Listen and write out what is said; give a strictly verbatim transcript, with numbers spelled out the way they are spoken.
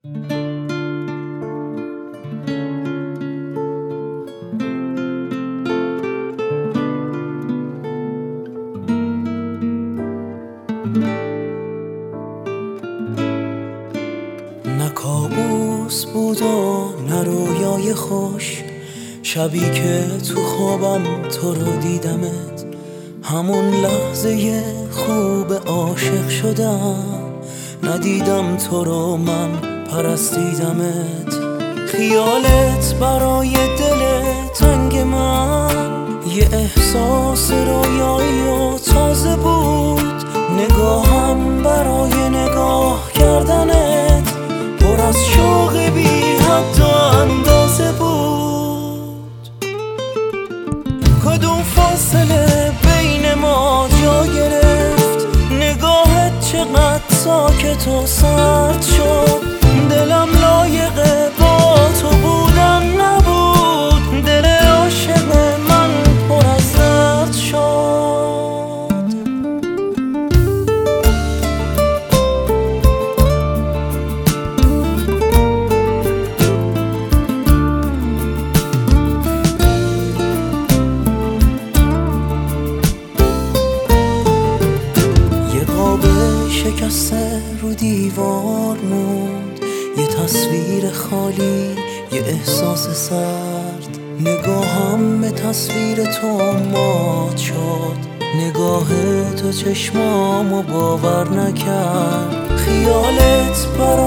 نه کابوس بود و نه رویای خوش، شبی که تو خوابم تو رو دیدمت، همون لحظه خوب عاشق شدم. ندیدم تو رو من پرستیدمت، خیالت برای دل تنگ من یه احساس رویایی و تازه بود. نگاهم برای نگاه کردنت پر از شوق بی حد و اندازه بود. کدوم فاصله بین ما جا گرفت، نگاهت چقدر ساکت و سرد شد. دلم لایق با تو بودن نبود، دل عاشق من پر از درد شد. یه قاب شکسته رو دیوار موند، یه تصویر خالی، یه احساس سرد. نگاهم به تصویر تو مات شد، نگاه تو چشمامو باور نکرد. خیالت برای